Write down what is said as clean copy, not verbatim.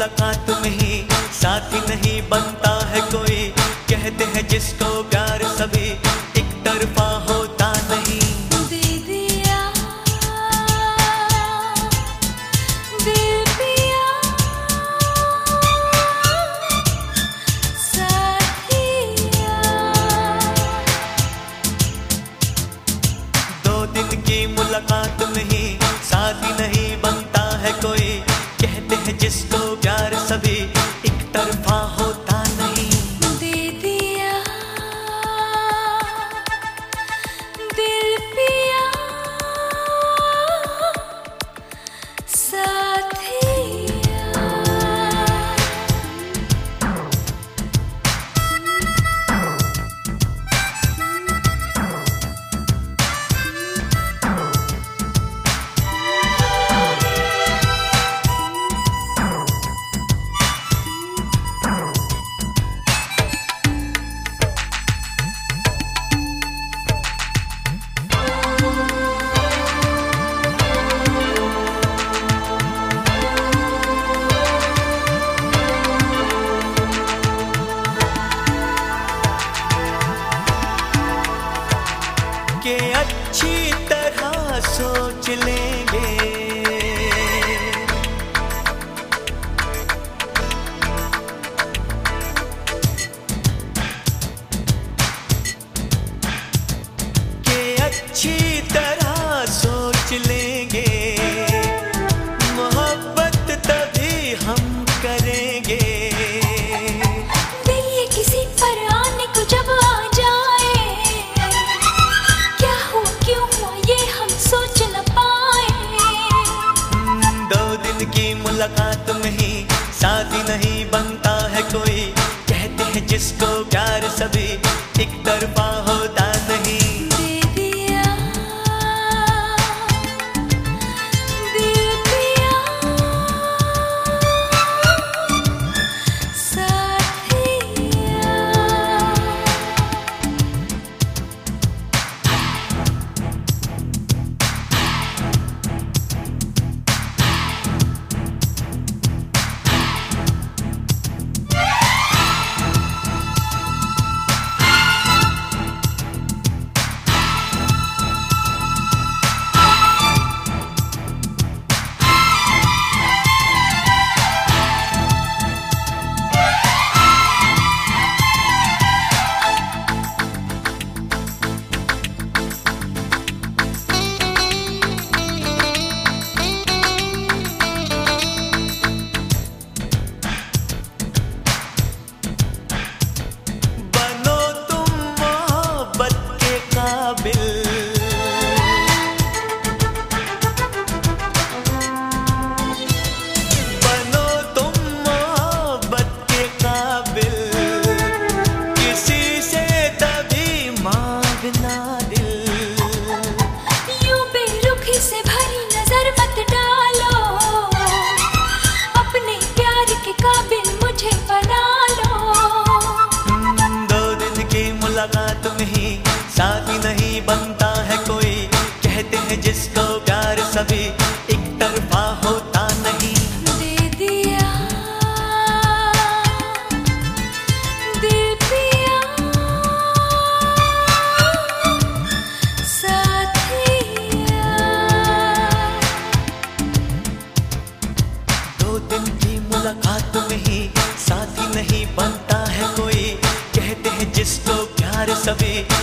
मुलाकात में ही साथी नहीं बनता है कोई। कहते हैं जिसको प्यार सभी एक तरफा होता नहीं। दे दिया दिल पिया साथिया। 2 दिन की मुलाकात में ही साथी नहीं बनता है कोई। कहते हैं जिसको प्यार सभी एक तरफा होता नहीं। दे दिया दिल पिया साथिया। के अच्छी तरह सोच लेंगे, के अच्छी तरह सोच लेंगे। मोहब्बत तभी हम करेंगे। दिल ये किसी पर आने को जब आ जाए, क्या हुआ क्यों हुआ ये हम सोच न पाए। 2 दिन की मुलाकात में ही साथी नहीं बनता है कोई। कहते हैं जिसको प्यार सभी एक तरफा होता नहीं। दे दिया दिल पिया साथिया। बनो तुम मोहब्बत के काबिल, बनो तुम मोहब्बत के काबिल। किसी से तभी मांगना दिल। यूं बेरुखी से भरी नजर मत डालो, अपने प्यार के काबिल मुझे बना लो। 2 दिन की मुलाकात में ही साथी नहीं बनता है कोई। कहते हैं जिसको प्यार सभी एक तरफा होता नहीं। दे दिया दिल पिया साथिया। 2 दिन की मुलाकात में ही साथी नहीं बनता है कोई। कहते हैं जिसको प्यार सभी